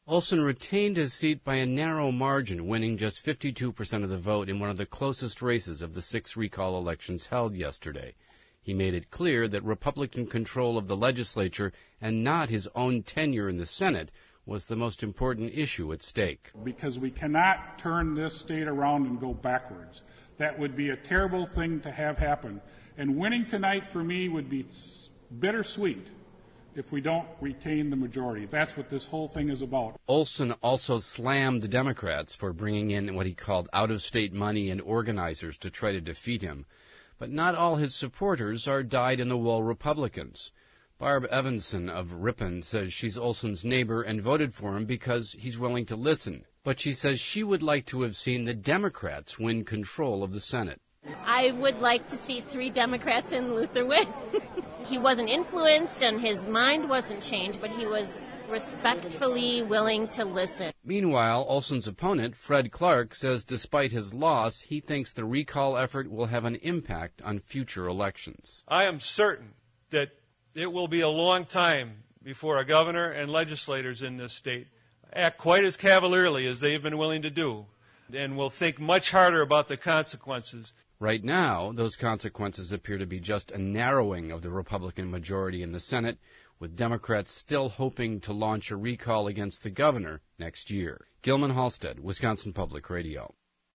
Olson retained his seat by a narrow margin, winning just 52% of the vote in one of the closest races of the 6 recall elections held yesterday. He made it clear that Republican control of the legislature and not his own tenure in the Senate was the most important issue at stake. Because we cannot turn this state around and go backwards. That would be a terrible thing to have happen. And winning tonight for me would be bittersweet if we don't retain the majority. That's what this whole thing is about. Olson also slammed the Democrats for bringing in what he called out-of-state money and organizers to try to defeat him. But not all his supporters are dyed-in-the-wool Republicans. Barb Evanson of Ripon says she's Olson's neighbor and voted for him because he's willing to listen. But she says she would like to have seen the Democrats win control of the Senate. I would like to see 3 Democrats in Luther win. He wasn't influenced and his mind wasn't changed, but he was respectfully willing to listen. Meanwhile, Olson's opponent, Fred Clark, says despite his loss, he thinks the recall effort will have an impact on future elections. I am certain that it will be a long time before a governor and legislators in this state act quite as cavalierly as they've been willing to do, and will think much harder about the consequences. Right now, those consequences appear to be just a narrowing of the Republican majority in the Senate, with Democrats still hoping to launch a recall against the governor next year. Gilman Halstead, Wisconsin Public Radio.